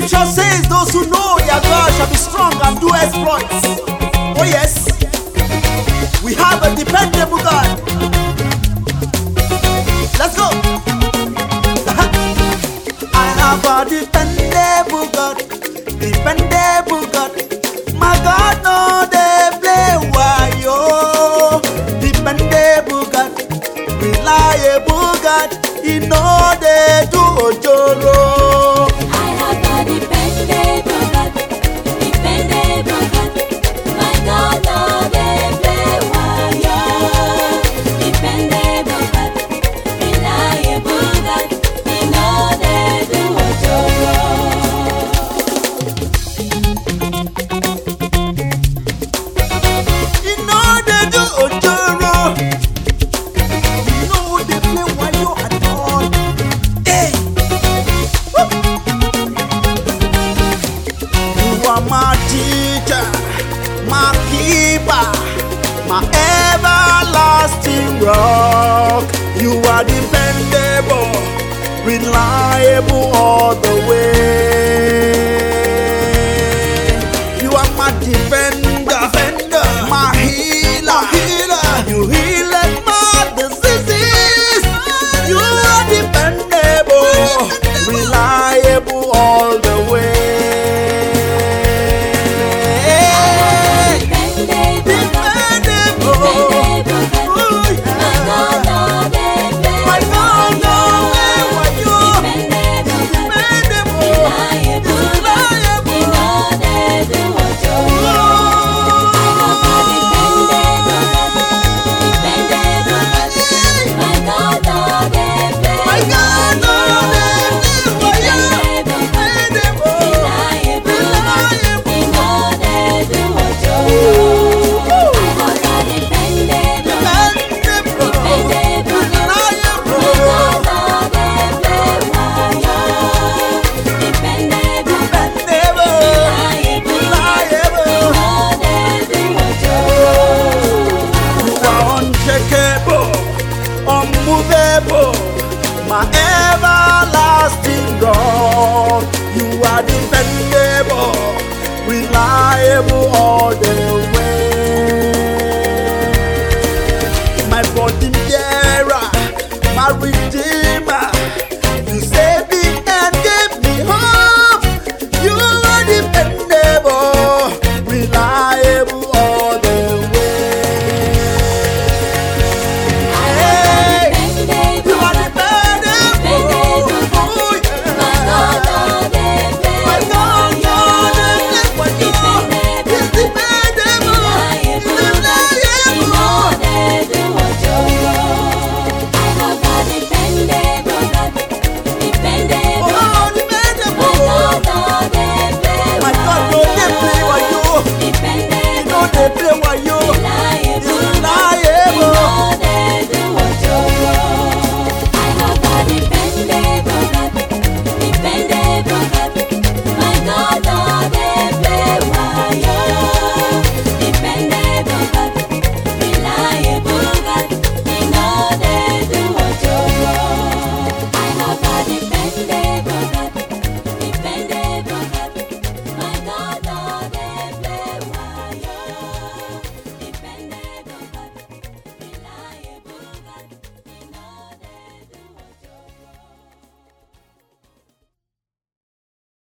Scripture says those who know their God shall be strong and do exploits. Oh yes, we have a dependable God. Let's go. I have a dependable God, dependable God. My God, no they play wayo. Dependable God, reliable God. He know they do ojoro. I have a dependable God, dependable God. My God, no they play wayo. Dependable God, reliable God. He know they do ojoro. He know they do ojoro. He know they play wayo at all. Hey. Woo. You are my teacher, my keeper, my everlasting rock. You are dependable, reliable all the way. You are my defender, my healer. You heal my diseases. You are dependable, reliable all the way. Unmovable, my